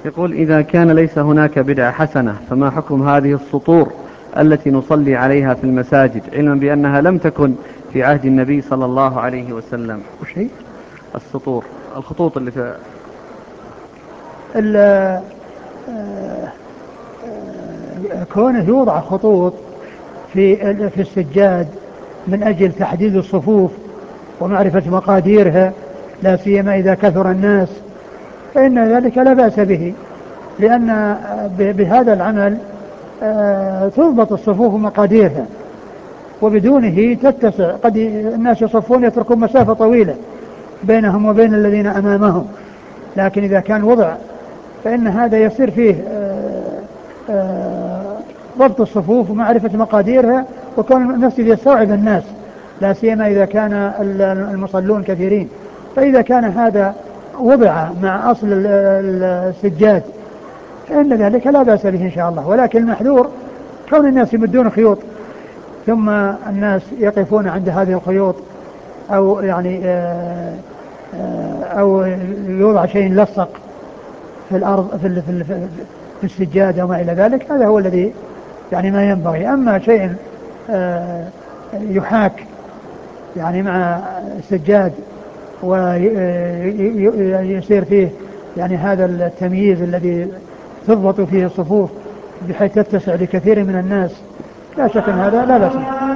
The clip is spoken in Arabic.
يقول: إذا كان ليس هناك بدعة حسنة فما حكم هذه السطور التي نصلي عليها في المساجد، علما بأنها لم تكن في عهد النبي صلى الله عليه وسلم؟ وش هي؟ السطور، الخطوط اللي في كونه يوضع خطوط في السجاد من أجل تحديد الصفوف ومعرفة مقاديرها، لا سيما إذا كثر الناس، فإن ذلك لا بأس به، لأن بهذا العمل تضبط الصفوف ومقاديرها، وبدونه تتسع. قد الناس يصفون يتركون مسافة طويلة بينهم وبين الذين أمامهم، لكن إذا كان وضع فإن هذا يصير فيه ضبط الصفوف ومعرفة مقاديرها، وكون المسجد يستوعب الناس، لا سيما إذا كان المصلون كثيرين. فإذا كان هذا وضع مع أصل السجاد فإن ذلك لا بأس به إن شاء الله، ولكن المحذور كون الناس يمدون خيوط ثم الناس يقفون عند هذه الخيوط، أو يعني أو يوضع شيء لصق في الأرض في السجادة وما إلى ذلك، هذا هو الذي يعني ما ينبغي. أما شيء يحاك يعني مع السجاد ويصير فيه يعني هذا التمييز الذي تضبط فيه الصفوف بحيث تتسع لكثير من الناس، لا شك أن هذا لا بأس به.